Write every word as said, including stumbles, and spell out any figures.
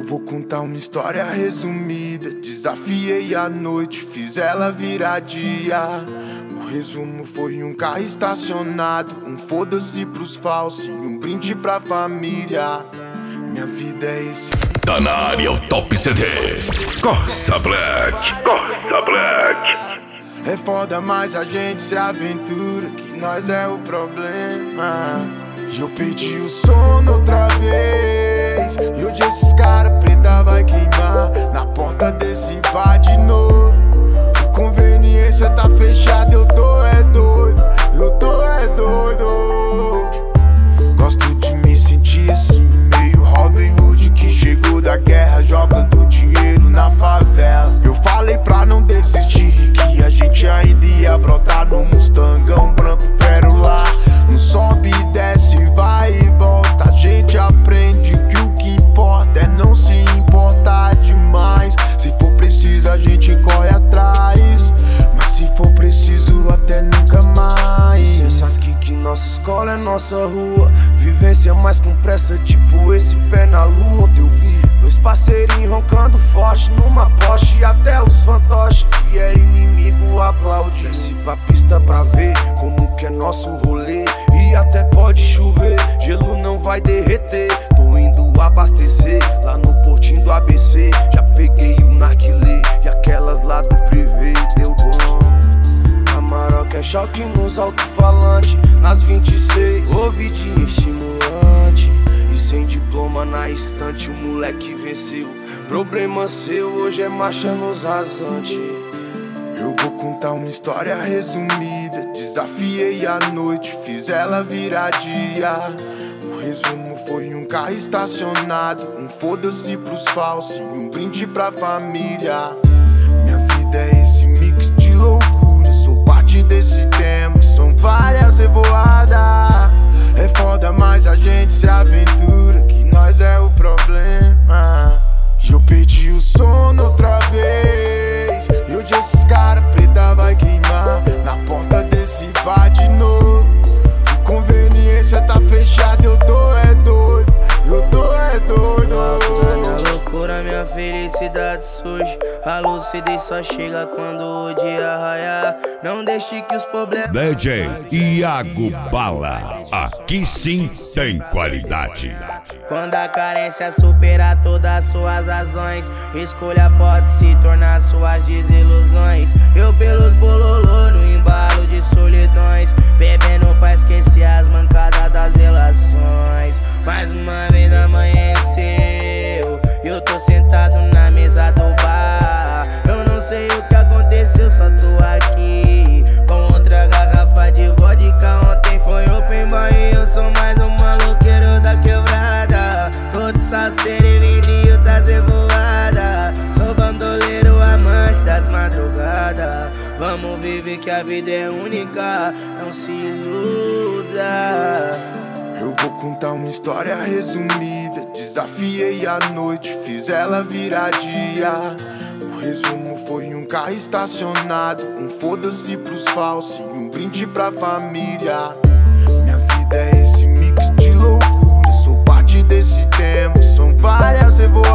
vou contar uma história resumida. Desafiei a noite, fiz ela virar dia. O resumo foi um carro estacionado, um foda-se pros falsos e um brinde pra família. Minha vida é esse. Tá na área o Top C D. Corsa Black. Corsa Black. É foda, mas a gente se aventura, que nós é o problema. E eu perdi o sono outra vez, e hoje esses cara preta vai queimar na porta desse bar de novo. Conveniência tá fechada, eu tô é doido, eu tô é doido. Gosto de me sentir assim, meio Robin Hood que chegou da guerra jogando dinheiro na favela. Eu falei pra não desistir, que a gente ainda ia brotar no Mustangão branco pérola. Não sobe e desce, vai e volta. A gente aprende que o que importa é não se importar demais. Se for preciso a gente corre atrás, mas se for preciso até nunca mais. Pensa aqui que nossa escola é nossa rua, vivência mais com pressa, tipo esse pé na lua. Ontem eu vi dois parceirinhos roncando forte numa Porsche, e até os fantoches que era inimigo aplaude. Desce pra pista pra ver como que é nosso rolê, e até pode chover, gelo não vai derreter. Tô indo abastecer lá no portinho do A B C. Já peguei o narguilé e aquelas lá do privê, deu bom. A Maroca é choque nos alto-falantes, nas vinte e seis, ouvidinho estimulante. E sem diploma na estante, o moleque venceu. Problema seu, hoje é marcha nos rasantes. Eu vou contar uma história resumida. Desafiei a noite, fiz ela virar dia. O resumo foi um carro estacionado, um foda-se pros falsos e um brinde pra família. Minha vida é esse mix de loucura, sou parte desse tema, que são várias revoadas. É foda, mas a gente se aventura, que nós é o problema. E eu perdi o sono outra vez, e hoje esses cara preta vai queimar na porta desse bar de novo. Conveniência tá fechada, eu tô é doido, eu tô é doido. Na minha loucura, minha felicidade surge. A lucidez só chega quando o dia raiar. Não deixe que os problemas. D J Iago Bala. Aqui sim tem qualidade. Quando a carência superar todas as suas razões, escolha pode se tornar suas desilusões. Eu pelos bololô no embalo de solidões, bebendo pra esquecer as mancadas das relações. Mais uma vez amanheceu, eu tô sentado na mesa do bar. Eu não sei o que aconteceu, só tô aqui com outra garrafa de vodka. Ontem foi open bar e eu sou mais um maloqueiro da quebrada. Tô de salseiro e vinil das revoadas. Sou bandoleiro, amante das madrugadas. Vamos viver que a vida é única, não se iluda. Eu vou contar uma história resumida. Desafiei a noite, fiz ela virar dia. O resumo foi um carro estacionado, um foda-se pros falsos e um brinde pra família. Minha vida é esse mix de loucura, sou parte desse tema, que são várias revoluções.